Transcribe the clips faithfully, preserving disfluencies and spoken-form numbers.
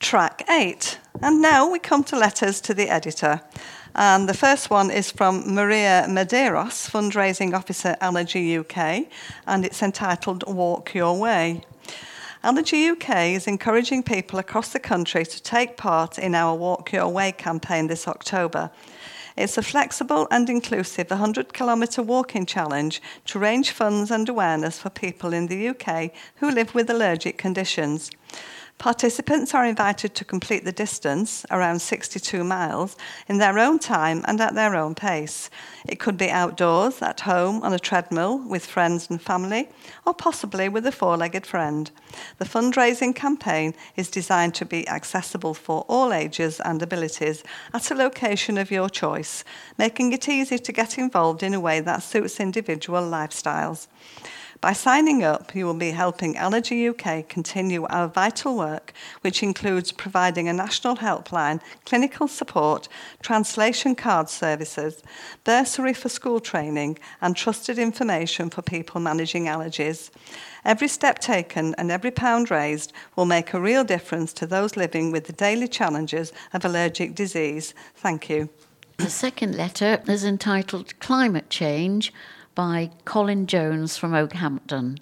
track eight. And now we come to letters to the editor. And the first one is from Maria Medeiros, Fundraising Officer, Allergy U K, and it's entitled Walk Your Way. Allergy U K is encouraging people across the country to take part in our Walk Your Way campaign this October. It's a flexible and inclusive one hundred kilometre walking challenge to raise funds and awareness for people in the U K who live with allergic conditions. Participants are invited to complete the distance, around sixty-two miles, in their own time and at their own pace. It could be outdoors, at home, on a treadmill, with friends and family, or possibly with a four-legged friend. The fundraising campaign is designed to be accessible for all ages and abilities at a location of your choice, making it easy to get involved in a way that suits individual lifestyles. By signing up, you will be helping Allergy U K continue our vital work, which includes providing a national helpline, clinical support, translation card services, bursary for school training, and trusted information for people managing allergies. Every step taken and every pound raised will make a real difference to those living with the daily challenges of allergic disease. Thank you. The second letter is entitled Climate Change, by Colin Jones from Oakhampton.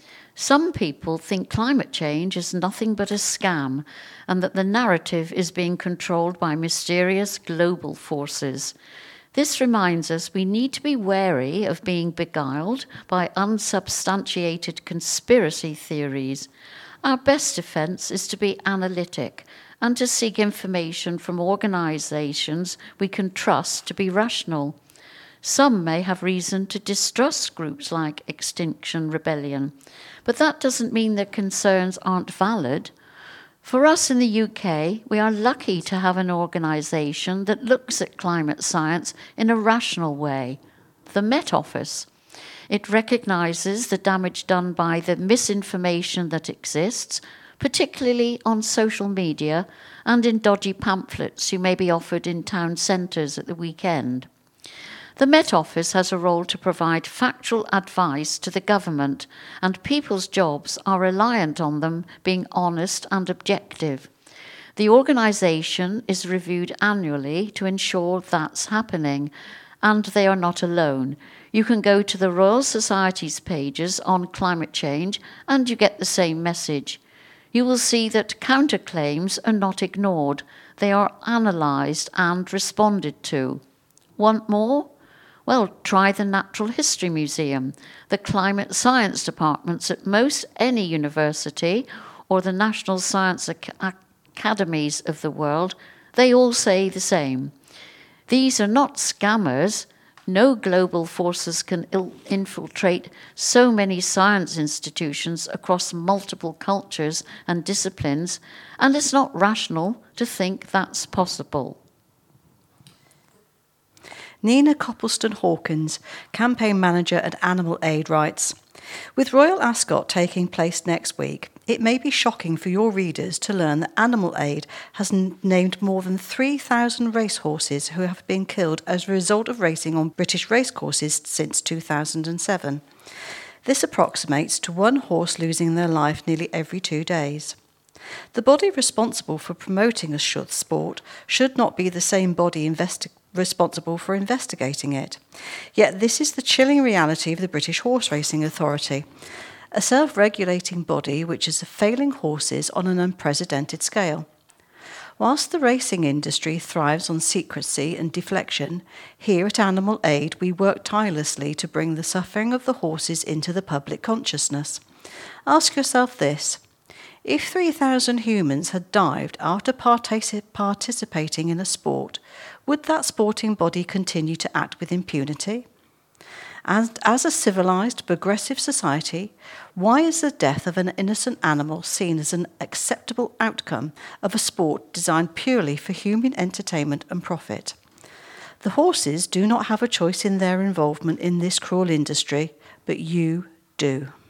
Some people think climate change is nothing but a scam and that the narrative is being controlled by mysterious global forces. This reminds us we need to be wary of being beguiled by unsubstantiated conspiracy theories. Our best defence is to be analytic and to seek information from organisations we can trust to be rational. Some may have reason to distrust groups like Extinction Rebellion, but that doesn't mean their concerns aren't valid. For us in the U K, we are lucky to have an organisation that looks at climate science in a rational way, the Met Office. It recognises the damage done by the misinformation that exists, particularly on social media and in dodgy pamphlets you may be offered in town centres at the weekend. The Met Office has a role to provide factual advice to the government, and people's jobs are reliant on them being honest and objective. The organisation is reviewed annually to ensure that's happening, and they are not alone. You can go to the Royal Society's pages on climate change and you get the same message. You will see that counterclaims are not ignored. They are analysed and responded to. Want more? Well, try the Natural History Museum, the climate science departments at most any university, or the National Science Ac- Academies of the world. They all say the same. These are not scammers. No global forces can il- infiltrate so many science institutions across multiple cultures and disciplines, and it's not rational to think that's possible. Nina Coppleston-Hawkins, Campaign Manager at Animal Aid, writes, with Royal Ascot taking place next week, it may be shocking for your readers to learn that Animal Aid has n- named more than three thousand racehorses who have been killed as a result of racing on British racecourses since two thousand seven. This approximates to one horse losing their life nearly every two days. The body responsible for promoting a sport should not be the same body investigating responsible for investigating it. Yet this is the chilling reality of the British Horse Racing Authority, a self-regulating body which is failing horses on an unprecedented scale. Whilst the racing industry thrives on secrecy and deflection, here at Animal Aid we work tirelessly to bring the suffering of the horses into the public consciousness. Ask yourself this: if three thousand humans had dived after partic- participating in a sport, would that sporting body continue to act with impunity? And as a civilised, progressive society, why is the death of an innocent animal seen as an acceptable outcome of a sport designed purely for human entertainment and profit? The horses do not have a choice in their involvement in this cruel industry, but you do.